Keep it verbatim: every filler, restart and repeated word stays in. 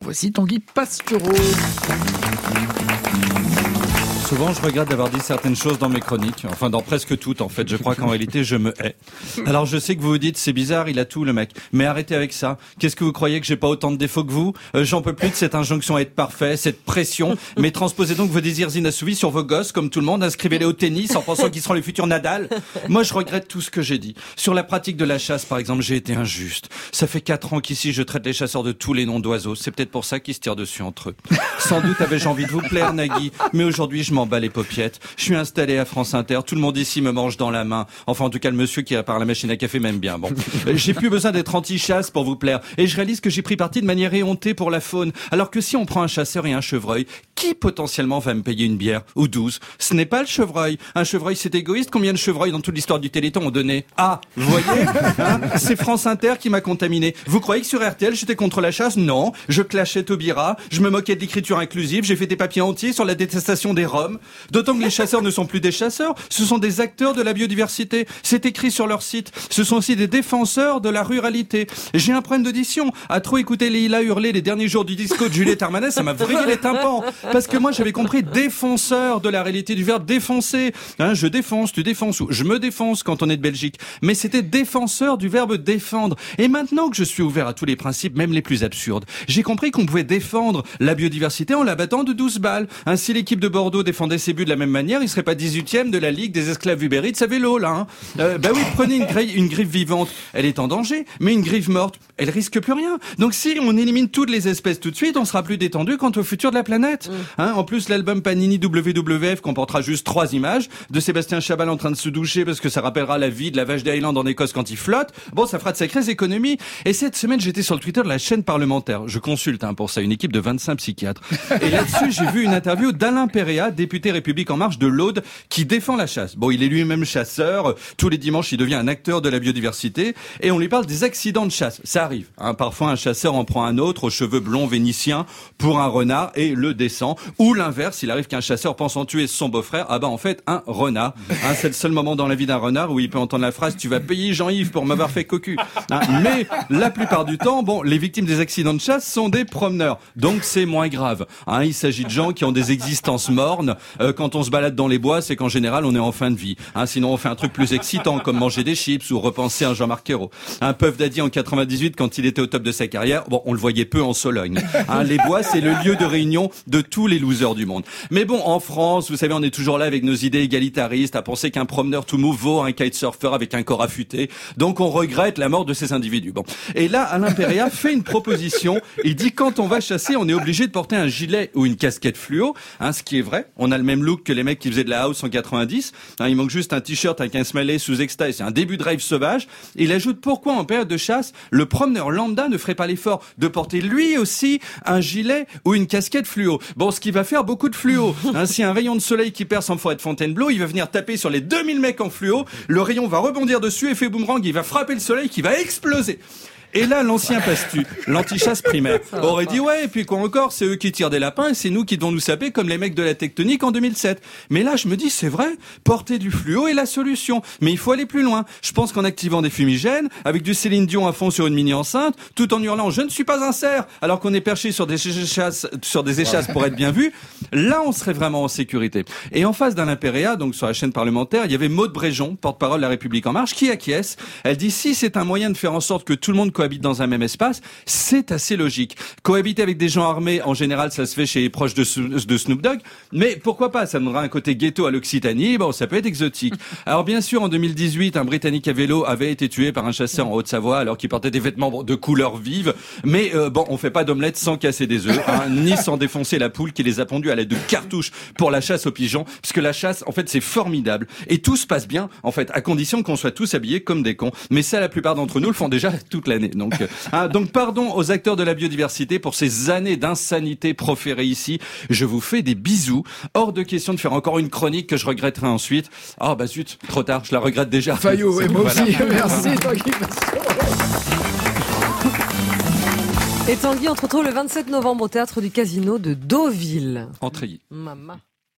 Voici Tanguy Pastureau. Souvent, je regrette d'avoir dit certaines choses dans mes chroniques. Enfin, dans presque toutes, en fait. Je crois qu'en réalité, je me hais. Alors, je sais que vous vous dites, c'est bizarre, il a tout, le mec. Mais arrêtez avec ça. Qu'est-ce que vous croyez que j'ai pas autant de défauts que vous? euh, J'en peux plus de cette injonction à être parfait, cette pression. Mais transposez donc vos désirs inassouvis sur vos gosses, comme tout le monde. Inscrivez-les au tennis en pensant qu'ils seront les futurs Nadal. Moi, je regrette tout ce que j'ai dit. Sur la pratique de la chasse, par exemple, j'ai été injuste. Ça fait quatre ans qu'ici, je traite les chasseurs de tous les noms d'oiseaux. C'est peut-être pour ça qu'ils se tirent dessus entre eux. Sans doute avais-je envie de vous plaire, Nagui. Mais aujourd'hui, je m'en bats les paupiettes. Je suis installé à France Inter. Tout le monde ici me mange dans la main. Enfin, en tout cas, le monsieur qui apparaît à la machine à café m'aime bien. Bon. J'ai plus besoin d'être anti-chasse pour vous plaire. Et je réalise que j'ai pris parti de manière éhontée pour la faune. Alors que si on prend un chasseur et un chevreuil, qui potentiellement va me payer une bière? Ou douze? Ce n'est pas le chevreuil. Un chevreuil, c'est égoïste. Combien de chevreuils dans toute l'histoire du Téléthon ont donné? Ah, vous voyez, hein, c'est France Inter qui m'a contaminé. Vous croyez que sur R T L, j'étais contre la chasse? Non. Je clashais Taubira. Je me moquais de l'écriture inclusive. J'ai fait des papiers entiers sur la détestation des Roms. D'autant que les chasseurs ne sont plus des chasseurs. Ce sont des acteurs de la biodiversité. C'est écrit sur leur site. Ce sont aussi des défenseurs de la ruralité. J'ai un problème d'audition. À trop écouter Leïla hurler les derniers jours du disco de Juliette Armanet, ça m'a vrillé les tympans. Parce que moi, j'avais compris défenseur de la réalité du verbe défoncer. Hein, je défonce, tu défonces, ou je me défonce quand on est de Belgique. Mais c'était défenseur du verbe défendre. Et maintenant que je suis ouvert à tous les principes, même les plus absurdes, j'ai compris qu'on pouvait défendre la biodiversité en la battant de douze balles. Ainsi, l'équipe de Bordeaux défendait ses buts de la même manière, il serait pas dix-huitième de la Ligue des esclaves ubérites à vélo, là. Hein. Euh, bah oui, prenez une, grille, une griffe vivante, elle est en danger, mais une griffe morte, elle risque plus rien. Donc si on élimine toutes les espèces tout de suite, on sera plus détendu quant au futur de la planète. Mm. Hein, en plus, l'album Panini W W F comportera juste trois images de Sébastien Chabal en train de se doucher parce que ça rappellera la vie de la vache d'Highland en Écosse quand il flotte. Bon, ça fera de sacrées économies. Et cette semaine, j'étais sur le Twitter de la chaîne parlementaire. Je consulte hein, pour ça une équipe de vingt-cinq psychiatres. Et là-dessus, j'ai vu une interview d'Alain Péréa, député République En Marche de l'Aude, qui défend la chasse. Bon, il est lui-même chasseur. Tous les dimanches, il devient un acteur de la biodiversité. Et on lui parle des accidents de chasse. Ça arrive. Hein. Parfois, un chasseur en prend un autre aux cheveux blonds vénitiens pour un renard et le descend. Ou l'inverse, il arrive qu'un chasseur pense en tuer son beau-frère. Ah bah, en fait, un renard. Hein, c'est le seul moment dans la vie d'un renard où il peut entendre la phrase « Tu vas payer Jean-Yves pour m'avoir fait cocu ». Hein. Mais la plupart du temps, bon, les victimes des accidents de chasse sont des promeneurs. Donc, c'est moins grave. Hein, il s'agit de gens qui ont des existences mornes. Euh, quand on se balade dans les bois, c'est qu'en général, on est en fin de vie. Hein, sinon, on fait un truc plus excitant, comme manger des chips ou repenser un Jean-Marc Ayrault. Un Puff Daddy en quatre-vingt-dix-huit, quand il était au top de sa carrière, bon, on le voyait peu en Sologne. Hein, les bois, c'est le lieu de réunion de tous les losers du monde. Mais bon, en France, vous savez, on est toujours là avec nos idées égalitaristes, à penser qu'un promeneur tout mou vaut un kitesurfer avec un corps affûté. Donc, on regrette la mort de ces individus. Bon. Et là, Alain Péréa fait une proposition. Il dit, quand on va chasser, on est obligé de porter un gilet ou une casquette fluo. Hein, ce qui est vrai. On a le même look que les mecs qui faisaient de la house en quatre-vingt-dix. Hein, il manque juste un t-shirt avec un smiley sous exta et c'est un début de rave sauvage. Il ajoute pourquoi en période de chasse, le promeneur lambda ne ferait pas l'effort de porter lui aussi un gilet ou une casquette fluo. Bon, ce qui va faire beaucoup de fluo. Hein, si un rayon de soleil qui perce en forêt de Fontainebleau, il va venir taper sur les deux mille mecs en fluo. Le rayon va rebondir dessus, effet boomerang, il va frapper le soleil qui va exploser. Et là, l'ancien pastu, l'antichasse primaire, aurait dit ouais, et puis quoi encore, c'est eux qui tirent des lapins et c'est nous qui devons nous saper comme les mecs de la tectonique en deux mille sept. Mais là, je me dis, c'est vrai, porter du fluo est la solution. Mais il faut aller plus loin. Je pense qu'en activant des fumigènes, avec du Céline Dion à fond sur une mini enceinte, tout en hurlant je ne suis pas un cerf, alors qu'on est perché sur des échasses, sur des échasses pour être bien vu, là, on serait vraiment en sécurité. Et en face d'Alain Péréa, donc sur la chaîne parlementaire, il y avait Maude Bréjon, porte-parole de la République En Marche, qui acquiesce. Elle dit si c'est un moyen de faire en sorte que tout le monde cohabite dans un même espace, c'est assez logique. Cohabiter avec des gens armés, en général, ça se fait chez les proches de, de Snoop Dogg, mais pourquoi pas, ça donnera un côté ghetto à l'Occitanie, bon, ça peut être exotique. Alors bien sûr, en deux mille dix-huit, un Britannique à vélo avait été tué par un chasseur en Haute-Savoie alors qu'il portait des vêtements de couleur vive, mais euh, bon, on fait pas d'omelette sans casser des œufs, hein, ni sans défoncer la poule qui les a pondus à l'aide de cartouches pour la chasse aux pigeons, parce que la chasse, en fait, c'est formidable, et tout se passe bien, en fait, à condition qu'on soit tous habillés comme des cons, mais ça, la plupart d'entre nous le font déjà toute l'année, donc... Euh, Hein, donc pardon aux acteurs de la biodiversité pour ces années d'insanité proférées ici. Je vous fais des bisous. Hors de question de faire encore une chronique que je regretterai ensuite. Ah oh, bah zut, trop tard, je la regrette déjà. Fayot, et moi voilà. aussi. Merci Tanguy. Et Tanguy, on se retrouve le vingt-sept novembre au théâtre du Casino de Deauville. Entrée. Maman.